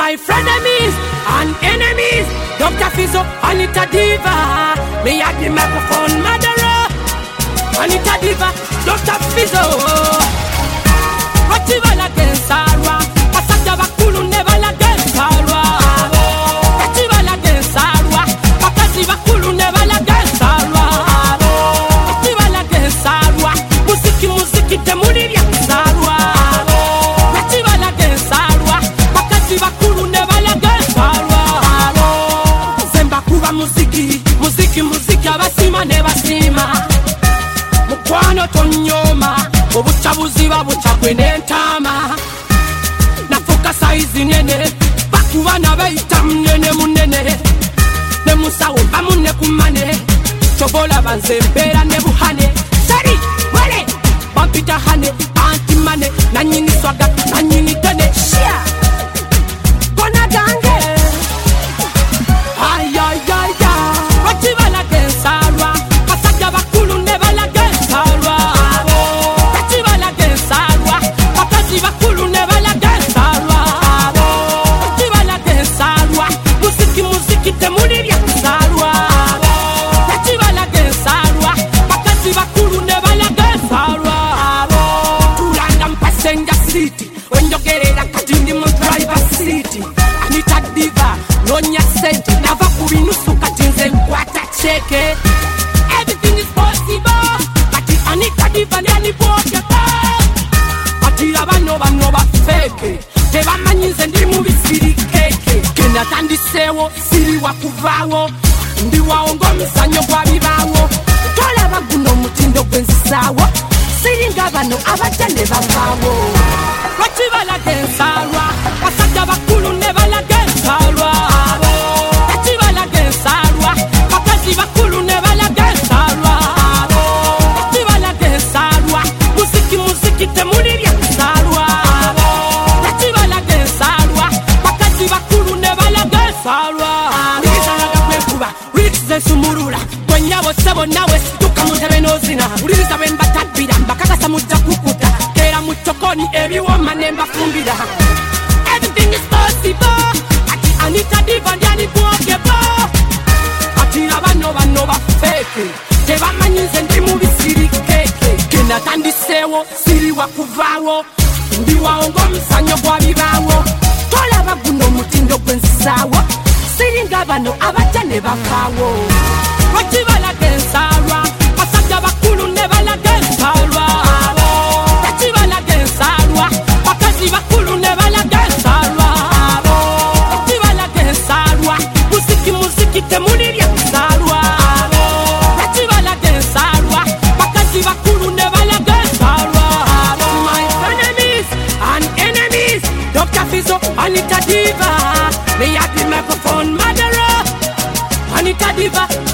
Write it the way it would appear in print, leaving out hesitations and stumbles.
my frenemies and enemies. Dr. Fizzo, Anita Diva. Me at the microphone, murderer. Anita Diva, Dr. Fizzo. Ratival against Sarwa. Passaja Bakulu never against Sarwa. Ratival against Sarwa. Pakazi Bakulu never against Sarwa. Ratival against Sarwa. Musiki temuri ya Sarwa. Ratival against Sarwa. Pakazi Bakulu never against Sarwa. Zemba kuba musiki abasima ne basima. Mukwano tonyoma. Obuchabuziba buchakwe n'entama. Nafuka saizi nene. Bakubana bayita munene munene. Ne musawo bamune kumane. Chobola banze mbera ne buhane. Sari wale bampita hane. Anti mane nanyini swaga nanyini tene. Shia kona gange. Ay ay ay ay. Rativala Sarwa. Pasaja bakulu nevala Sarwa. Bakulu never against Sarwa. Ratival against Sarwa. Musiki temuri ya Sarwa. Ratival against Sarwa. Bakasi bakulu never against Sarwa. Random passenger city. When you get it, I cut in the driver city. Anita Diva, Ronya Senti. Never kubinusu katinze kwata cheke. Everything is possible. But Anita Diva ni poke. Bano bafeke tebamanyize ndi mu bisiri keke kenatandisewo siri wakuvawo ndi waongo misanyo kwa bibawo tola baguno mutindo gwensawo siri ngabano abatende bavawo Ratival against Sarwa. Pasaja bakulu never against Sarwa. Ratival against Sarwa. Pakazi bakulu never against Sarwa. Ratival against Sarwa. Musiki temuri ya Sarwa. Ratival against Sarwa. Pakazi bakulu never against Sarwa. Nizanaga kwekuba Rize sumurura Kwenyabo sebo nawe tukamutebe nozina Uriza bemba tabira Bakakasa muja kukuta Kera mutokoni ebiwo manemba fumbira. Everything is possible. Ati Anita Diva ndiani kuokeba. Ati abano bafeke tebamanyize ndi mu bisiri keke kenatandisewo siri wakuvawo ndi waongo misanyo kwa bibawo tola baguno mutindo gwensawo siri ngabano abatane bakawo Ratival against Sarwa. Pasaja bakulu never against Sarwa. Ratival against Sarwa. Pakazi bakulu never against Sarwa. Ratival against Sarwa. Musiki temuri ya Sarwa. Ratival against Sarwa. Pakazi bakulu never against Sarwa. My enemies and enemies. Dr. Fizzo, Anita Diva. Me at the microphone, murderer. Anita Diva.